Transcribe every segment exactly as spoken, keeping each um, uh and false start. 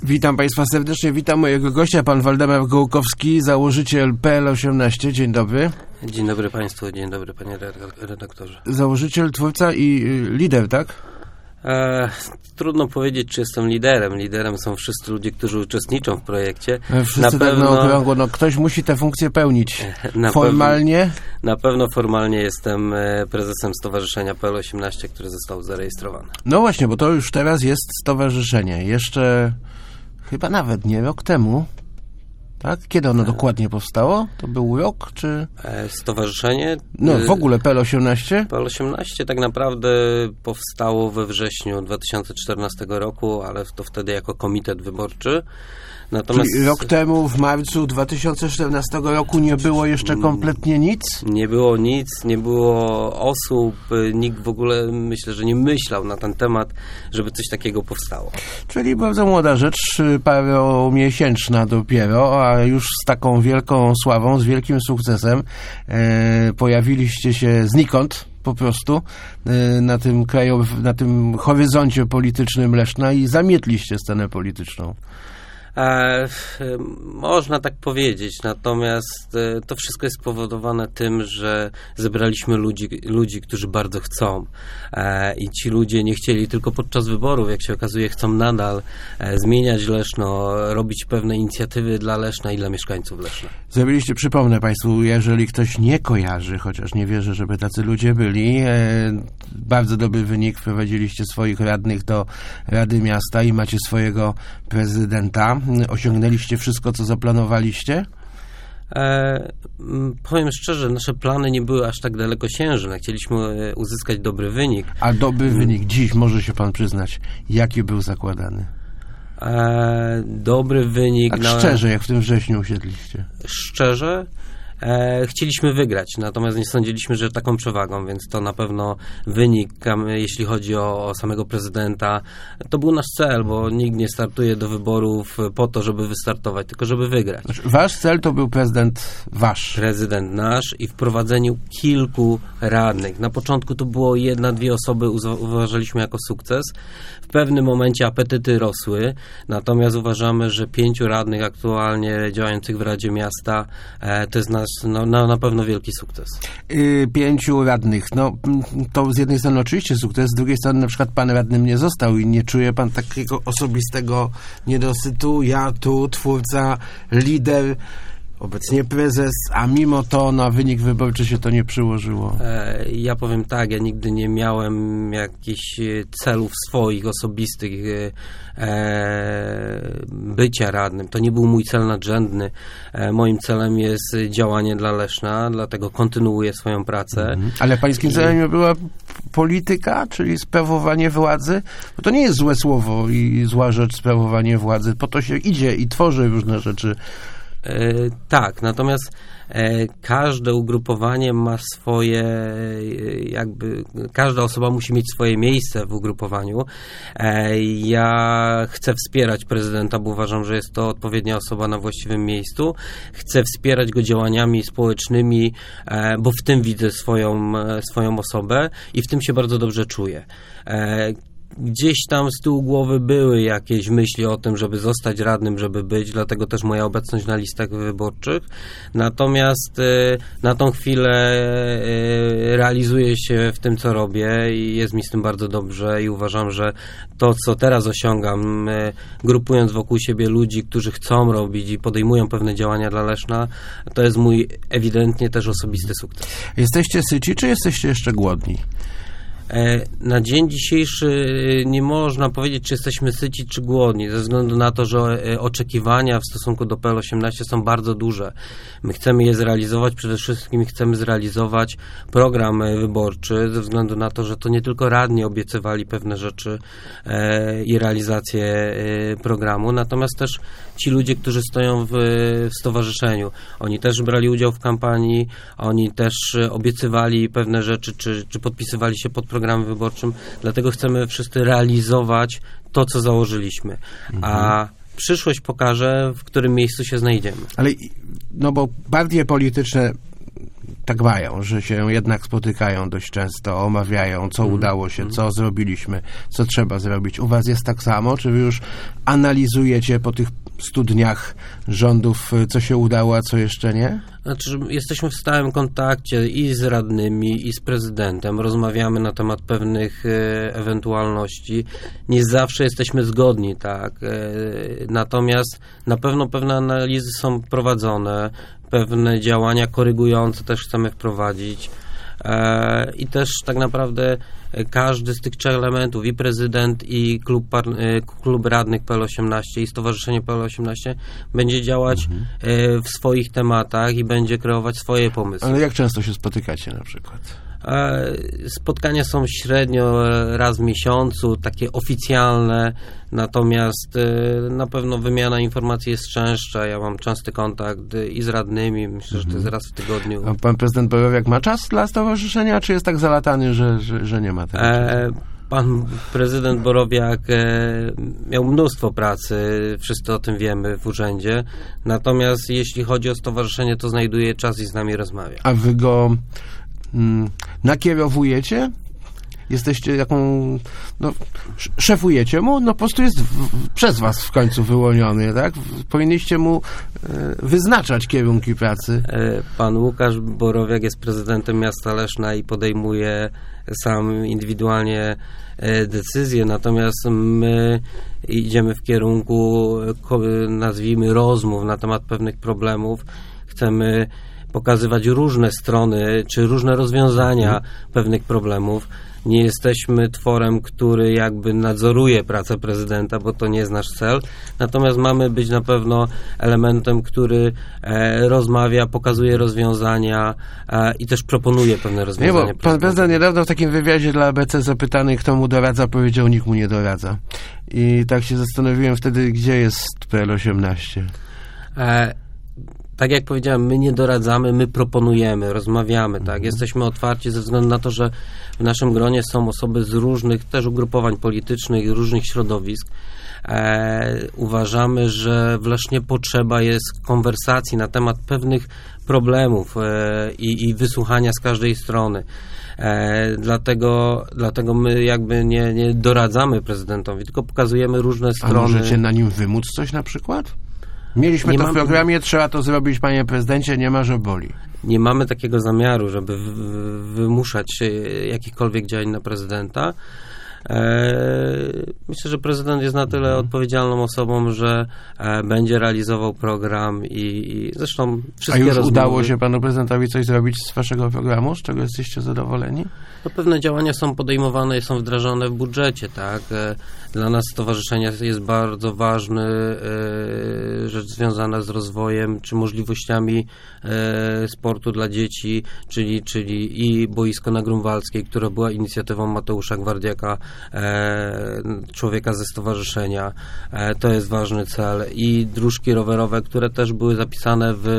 Witam Państwa serdecznie, witam mojego gościa, pan Waldemar Gołkowski, założyciel P L osiemnaście. Dzień dobry. Dzień dobry Państwu, dzień dobry Panie redaktorze. Założyciel, twórca i y, lider, tak? E, trudno powiedzieć, czy jestem liderem. Liderem są wszyscy ludzie, którzy uczestniczą w projekcie. Wszyscy na tak pewno, na okrągło, no ktoś musi tę funkcję pełnić. Na formalnie? Pewno, na pewno formalnie jestem prezesem Stowarzyszenia P L osiemnaście, które zostało zarejestrowane. No właśnie, bo to już teraz jest stowarzyszenie. Jeszcze chyba nawet nie rok temu. Tak? Kiedy ono dokładnie powstało? To był rok, czy... Stowarzyszenie? No, w ogóle P L osiemnaście? P L osiemnaście tak naprawdę powstało we wrześniu dwa tysiące czternastego roku, ale to wtedy jako komitet wyborczy. Natomiast Czyli rok temu, w marcu dwa tysiące czternastego roku nie było jeszcze kompletnie nic? Nie było nic, nie było osób, nikt w ogóle, myślę, że nie myślał na ten temat, żeby coś takiego powstało. Czyli bardzo młoda rzecz, paromiesięczna dopiero, a już z taką wielką sławą, z wielkim sukcesem e, pojawiliście się znikąd po prostu e, na tym kraju, na tym horyzoncie politycznym Leszna i zamietliście scenę polityczną. E, można tak powiedzieć, natomiast e, to wszystko jest spowodowane tym, że zebraliśmy ludzi, ludzi którzy bardzo chcą e, i ci ludzie nie chcieli tylko podczas wyborów, jak się okazuje, chcą nadal e, zmieniać Leszno, robić pewne inicjatywy dla Leszna i dla mieszkańców Leszna. Zrobiliście, przypomnę Państwu, jeżeli ktoś nie kojarzy, chociaż nie wierzę, żeby tacy ludzie byli, e, bardzo dobry wynik, wprowadziliście swoich radnych do Rady Miasta i macie swojego prezydenta. Osiągnęliście wszystko, co zaplanowaliście? E, powiem szczerze, nasze plany nie były aż tak dalekosiężne. Chcieliśmy uzyskać dobry wynik. A dobry wynik dziś, może się pan przyznać, jaki był zakładany? E, dobry wynik... Tak na... szczerze, jak w tym wrześniu usiedliście. Szczerze? E, chcieliśmy wygrać, natomiast nie sądziliśmy, że taką przewagą, więc to na pewno wynik, jeśli chodzi o, o samego prezydenta, to był nasz cel, bo nikt nie startuje do wyborów po to, żeby wystartować, tylko żeby wygrać. Znaczy, wasz cel to był prezydent wasz. Prezydent nasz i wprowadzeniu kilku radnych. Na początku to było jedna, dwie osoby, uważaliśmy jako sukces. W pewnym momencie apetyty rosły, natomiast uważamy, że pięciu radnych aktualnie działających w Radzie Miasta e, to jest nasz No, na, na pewno wielki sukces. Yy, pięciu radnych. No, to z jednej strony oczywiście sukces, z drugiej strony na przykład pan radnym nie został i nie czuje pan takiego osobistego niedosytu. Ja tu, twórca, lider, obecnie prezes, a mimo to na wynik wyborczy się to nie przyłożyło. E, ja powiem tak, ja nigdy nie miałem jakichś celów swoich, osobistych e, bycia radnym. To nie był mój cel nadrzędny. E, moim celem jest działanie dla Leszna, dlatego kontynuuję swoją pracę. Mhm. Ale pańskim I... celem nie była polityka, czyli sprawowanie władzy? Bo to nie jest złe słowo i zła rzecz sprawowanie władzy. Po to się idzie i tworzy różne rzeczy. E, tak, natomiast e, każde ugrupowanie ma swoje, e, jakby, każda osoba musi mieć swoje miejsce w ugrupowaniu. E, ja chcę wspierać prezydenta, bo uważam, że jest to odpowiednia osoba na właściwym miejscu. Chcę wspierać go działaniami społecznymi, e, bo w tym widzę swoją, e, swoją osobę i w tym się bardzo dobrze czuję. E, Gdzieś tam z tyłu głowy były jakieś myśli o tym, żeby zostać radnym, żeby być, dlatego też moja obecność na listach wyborczych. Natomiast y, na tą chwilę y, realizuję się w tym, co robię i jest mi z tym bardzo dobrze i uważam, że to, co teraz osiągam, y, grupując wokół siebie ludzi, którzy chcą robić i podejmują pewne działania dla Leszna, to jest mój ewidentnie też osobisty sukces. Jesteście syci, czy jesteście jeszcze głodni? Na dzień dzisiejszy nie można powiedzieć, czy jesteśmy syci, czy głodni, ze względu na to, że oczekiwania w stosunku do P L osiemnaście są bardzo duże. My chcemy je zrealizować, przede wszystkim chcemy zrealizować program wyborczy, ze względu na to, że to nie tylko radni obiecywali pewne rzeczy i realizację programu, natomiast też ci ludzie, którzy stoją w, w stowarzyszeniu, oni też brali udział w kampanii, oni też obiecywali pewne rzeczy, czy, czy podpisywali się pod programem wyborczym, dlatego chcemy wszyscy realizować to, co założyliśmy. Mhm. A przyszłość pokaże, w którym miejscu się znajdziemy. Ale, no bo partie polityczne tak mają, że się jednak spotykają dość często, omawiają, co mm. udało się, mm. co zrobiliśmy, co trzeba zrobić. U was jest tak samo? Czy wy już analizujecie po tych stu dniach rządów, co się udało, a co jeszcze nie? Znaczy, jesteśmy w stałym kontakcie i z radnymi, i z prezydentem. Rozmawiamy na temat pewnych e, ewentualności. Nie zawsze jesteśmy zgodni, tak. E, natomiast na pewno pewne analizy są prowadzone, pewne działania korygujące też chcemy wprowadzić. E, I też tak naprawdę każdy z tych trzech elementów, i prezydent, i klub, par, klub radnych P L osiemnaście, i Stowarzyszenie P L osiemnaście będzie działać mhm. w swoich tematach i będzie kreować swoje pomysły. Ale jak często się spotykacie na przykład? Spotkania są średnio raz w miesiącu, takie oficjalne, natomiast na pewno wymiana informacji jest częstsza. Ja mam częsty kontakt i z radnymi, myślę, że to jest raz w tygodniu. A pan prezydent Borowiak ma czas dla stowarzyszenia, czy jest tak zalatany, że, że, że nie ma tego czasu? Pan prezydent Borowiak miał mnóstwo pracy, wszyscy o tym wiemy w urzędzie, natomiast jeśli chodzi o stowarzyszenie, to znajduje czas i z nami rozmawia. A wy go mm, nakierowujecie? Jesteście jaką, no, szefujecie mu, no po prostu jest w, przez was w końcu wyłoniony, tak? Powinniście mu e, wyznaczać kierunki pracy. Pan Łukasz Borowiak jest prezydentem miasta Leszna i podejmuje sam indywidualnie decyzje, natomiast my idziemy w kierunku, nazwijmy, rozmów na temat pewnych problemów. Chcemy pokazywać różne strony, czy różne rozwiązania hmm. pewnych problemów. Nie jesteśmy tworem, który jakby nadzoruje pracę prezydenta, bo to nie jest nasz cel. Natomiast mamy być na pewno elementem, który e, rozmawia, pokazuje rozwiązania e, i też proponuje pewne rozwiązania. Nie, bo pan prezydent niedawno w takim wywiadzie dla A B C zapytany, kto mu doradza, powiedział, nikt mu nie doradza. I tak się zastanowiłem wtedy, gdzie jest P L osiemnaście. E, Tak jak powiedziałem, my nie doradzamy, my proponujemy, rozmawiamy, tak? Mhm. Jesteśmy otwarci ze względu na to, że w naszym gronie są osoby z różnych też ugrupowań politycznych, różnych środowisk. E, uważamy, że w Lesznie potrzeba jest konwersacji na temat pewnych problemów e, i, i wysłuchania z każdej strony. E, dlatego, dlatego my jakby nie, nie doradzamy prezydentowi, tylko pokazujemy różne strony. A możecie na nim wymóc coś na przykład? Mieliśmy nie to w programie, mam... trzeba to zrobić, panie prezydencie, nie ma, że boli. Nie mamy takiego zamiaru, żeby w, w, wymuszać jakichkolwiek działań na prezydenta. Myślę, że prezydent jest na tyle mhm. odpowiedzialną osobą, że będzie realizował program i, i zresztą wszystkie A już rozmowy... udało się panu prezydentowi coś zrobić z waszego programu? Z czego jesteście zadowoleni? No, pewne działania są podejmowane i są wdrażane w budżecie, tak. Dla nas stowarzyszenia jest bardzo ważny e, rzecz związana z rozwojem czy możliwościami e, sportu dla dzieci, czyli, czyli i boisko na Grunwaldzkiej, które była inicjatywą Mateusza Gwardiaka, e, człowieka ze stowarzyszenia. E, to jest ważny cel. I dróżki rowerowe, które też były zapisane w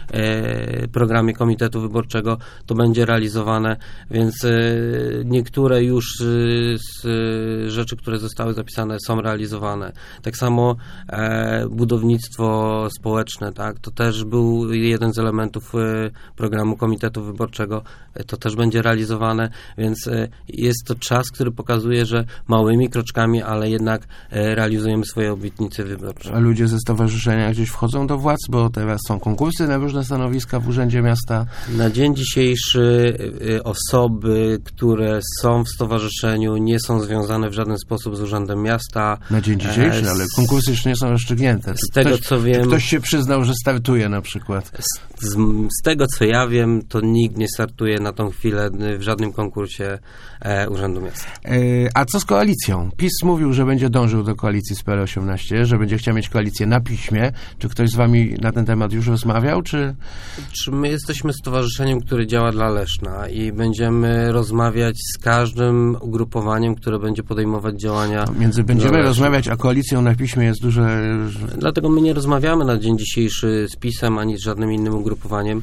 e, programie Komitetu Wyborczego, to będzie realizowane, więc e, niektóre już z rzeczy, które zostały zapisane, są realizowane. Tak samo e, budownictwo społeczne, tak, to też był jeden z elementów e, programu Komitetu Wyborczego, e, to też będzie realizowane, więc e, jest to czas, który pokazuje, że małymi kroczkami, ale jednak e, realizujemy swoje obietnice wyborcze. A ludzie ze stowarzyszenia gdzieś wchodzą do władz, bo teraz są konkursy na różne stanowiska w Urzędzie Miasta. Na dzień dzisiejszy e, osoby, które są w stowarzyszeniu, nie są związane w żaden sposób z Urzędem Miasta. Na dzień dzisiejszy, ale konkursy jeszcze nie są rozstrzygnięte. Z tego, ktoś, co wiem... Ktoś się przyznał, że startuje na przykład. Z, z, z tego, co ja wiem, to nikt nie startuje na tą chwilę w żadnym konkursie e, Urzędu Miasta. E, a co z koalicją? PiS mówił, że będzie dążył do koalicji z P L osiemnaście, że będzie chciał mieć koalicję na piśmie. Czy ktoś z wami na ten temat już rozmawiał, czy... Czy my jesteśmy stowarzyszeniem, które działa dla Leszna i będziemy rozmawiać z każdym ugrupowaniem, które będzie podejmować działania. No, między będziemy rozmawiać, a koalicją na piśmie jest duże... Dlatego my nie rozmawiamy na dzień dzisiejszy z PiS-em ani z żadnym innym ugrupowaniem.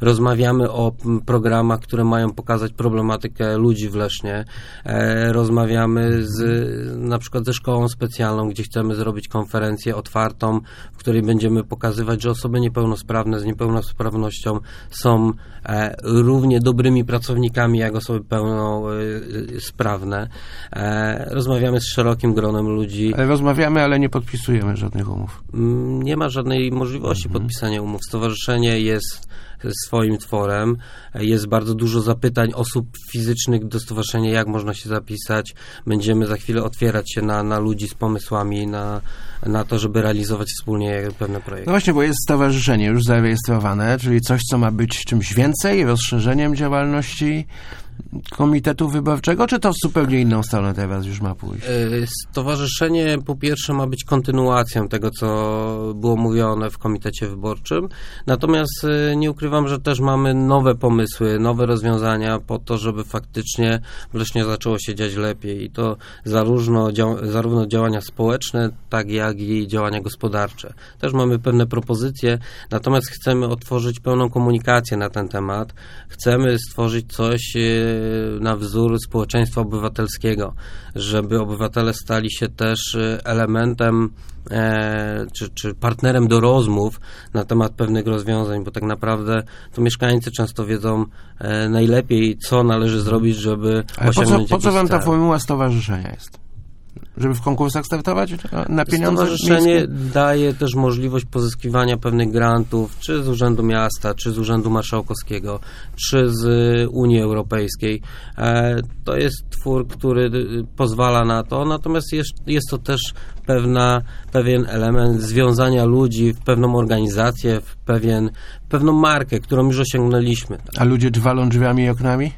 Rozmawiamy o programach, które mają pokazać problematykę ludzi w Lesznie. E, rozmawiamy rozmawiamy z, na przykład ze szkołą specjalną, gdzie chcemy zrobić konferencję otwartą, w której będziemy pokazywać, że osoby niepełnosprawne z niepełnosprawnością są e, równie dobrymi pracownikami, jak osoby pełnosprawne. E, rozmawiamy z szerokim gronem ludzi. Ale rozmawiamy, ale nie podpisujemy żadnych umów. Nie ma żadnej możliwości mhm. podpisania umów. Stowarzyszenie jest swoim tworem. Jest bardzo dużo zapytań osób fizycznych do stowarzyszenia, jak można się zapisać. Będziemy za chwilę otwierać się na, na ludzi z pomysłami, na, na to, żeby realizować wspólnie pewne projekty. No właśnie, bo jest stowarzyszenie już zarejestrowane, czyli coś, co ma być czymś więcej, rozszerzeniem działalności Komitetu Wyborczego, czy to w zupełnie inną stronę teraz już ma pójść? Stowarzyszenie po pierwsze ma być kontynuacją tego, co było mówione w Komitecie Wyborczym, natomiast nie ukrywam, że też mamy nowe pomysły, nowe rozwiązania po to, żeby faktycznie w Lesznie zaczęło się dziać lepiej i to zarówno, zarówno działania społeczne, tak jak i działania gospodarcze. Też mamy pewne propozycje, natomiast chcemy otworzyć pełną komunikację na ten temat. Chcemy stworzyć coś na wzór społeczeństwa obywatelskiego, żeby obywatele stali się też elementem e, czy, czy partnerem do rozmów na temat pewnych rozwiązań, bo tak naprawdę to mieszkańcy często wiedzą e, najlepiej, co należy zrobić, żeby Ale osiągnąć po co, po co wam ta cel. formuła stowarzyszenia jest? Żeby w konkursach startować na pieniądze? Stowarzyszenie miejskie? daje też możliwość pozyskiwania pewnych grantów, czy z Urzędu Miasta, czy z Urzędu Marszałkowskiego, czy z Unii Europejskiej. To jest twór, który pozwala na to, natomiast jest, jest to też pewna, pewien element związania ludzi w pewną organizację, w pewien, pewną markę, którą już osiągnęliśmy. A ludzie walą drzwiami i oknami?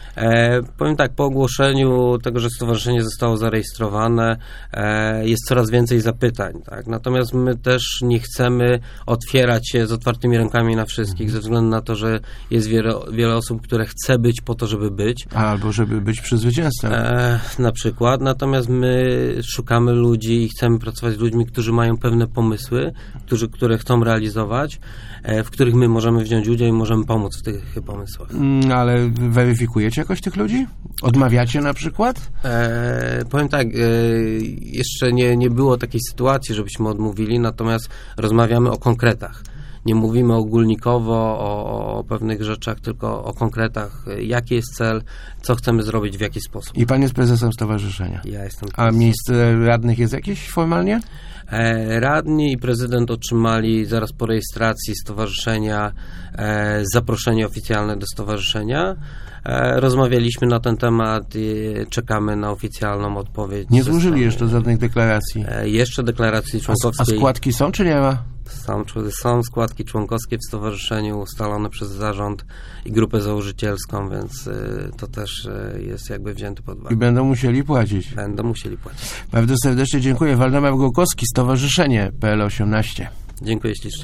E, powiem tak, po ogłoszeniu tego, że stowarzyszenie zostało zarejestrowane, e, jest coraz więcej zapytań, tak? Natomiast my też nie chcemy otwierać się z otwartymi rękami na wszystkich, ze względu na to, że jest wiele, wiele osób, które chce być po to, żeby być. Albo żeby być przy zwycięstwie. E, na przykład. Natomiast my szukamy ludzi i chcemy pracować z ludźmi, którzy mają pewne pomysły, którzy, które chcą realizować, e, w których my możemy wziąć udział i możemy pomóc w tych pomysłach. Mm, ale weryfikujecie jakoś tych ludzi? Odmawiacie na przykład? E, powiem tak, e, jeszcze nie, nie było takiej sytuacji, żebyśmy odmówili, natomiast rozmawiamy o konkretach. Nie mówimy ogólnikowo o, o pewnych rzeczach, tylko o konkretach. Jaki jest cel, co chcemy zrobić, w jaki sposób. I pan jest prezesem stowarzyszenia? Ja jestem prezesem. A miejsce radnych jest jakieś formalnie? E, radni i prezydent otrzymali zaraz po rejestracji stowarzyszenia e, zaproszenie oficjalne do stowarzyszenia. E, rozmawialiśmy na ten temat i czekamy na oficjalną odpowiedź. Nie złożyli jeszcze żadnych deklaracji? E, jeszcze deklaracji członkowskiej. A składki są, czy nie ma? Są, są składki członkowskie w stowarzyszeniu ustalone przez zarząd i grupę założycielską, więc y, to też y, jest jakby wzięte pod uwagę. I będą musieli płacić. Będą musieli płacić. Bardzo serdecznie dziękuję. Waldemar Gołkowski, Stowarzyszenie P L osiemnaście. Dziękuję ślicznie.